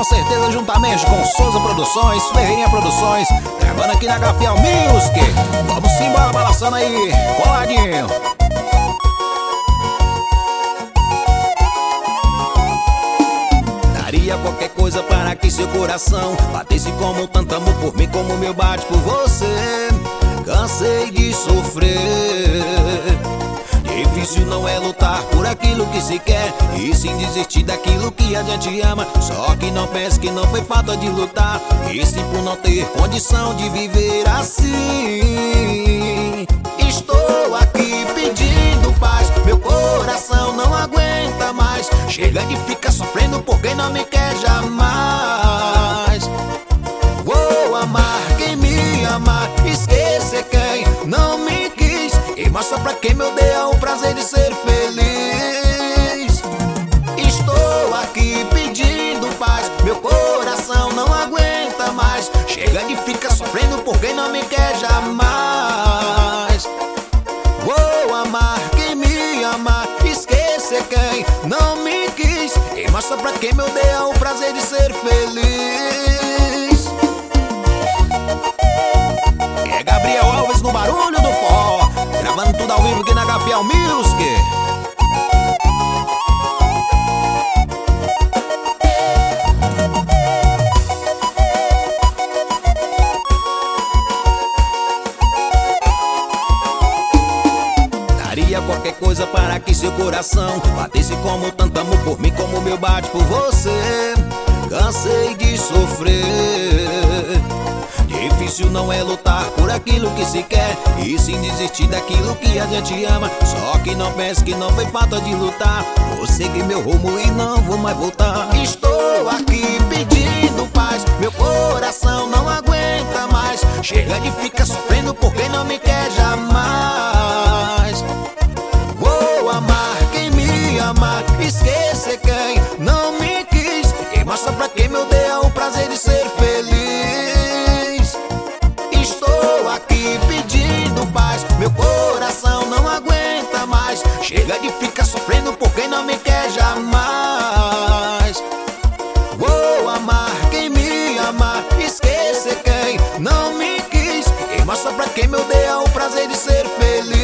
com certeza juntamente com Souza Produções, Ferreirinha Produções, gravando aqui na Gafiel Music. Vamos embora balançando aí, coladinho. Daria qualquer coisa para que seu coração batesse como tanto amor por mim, como meu bate por você. Cansei de sofrer. Difícil não é lutar por aquilo que se quer, e sim desistir daquilo que a gente ama. Só que não pense que não foi falta de lutar, e sim por não ter condição de viver assim. Estou aqui pedindo paz, meu coração não aguenta mais. Chega de ficar sofrendo por quem não me quer jamais. Vou amar quem me ama, esquecer quem não me quis, e mostrar pra quem me odeia o prazer de ser feliz. Estou aqui pedindo paz, meu coração não aguenta mais. Chega de ficar sofrendo por quem não me quer jamais. Vou amar quem me ama, esquecer quem não me quis, e mostrar pra quem me odeia o prazer de ser feliz. É Gabriel Alves no barulho do forró, gravando tudo ao vivo aqui na Gafiel Music. Daria qualquer coisa para que seu coração batesse como tanto amor por mim, como meu bate por você. Cansei de sofrer. Difícil não é lutar por aquilo que se quer, e sim desistir daquilo que a gente ama. Só que não pense que não foi falta de lutar, vou seguir meu rumo e não vou mais voltar. Estou aqui pedindo paz, meu coração não aguenta mais. Chega de ficar sofrendo por quem não me quer jamais. Vou amar quem me ama, esquecer quem não me quis, e mostrar pra quem me odeia o prazer de ser feliz. Estou aqui pedindo paz, meu coração não aguenta mais. Chega de ficar sofrendo por quem não me quer jamais. Vou amar quem me ama, esquecer quem não me quis, e mostrar pra quem me odeia o prazer de ser feliz.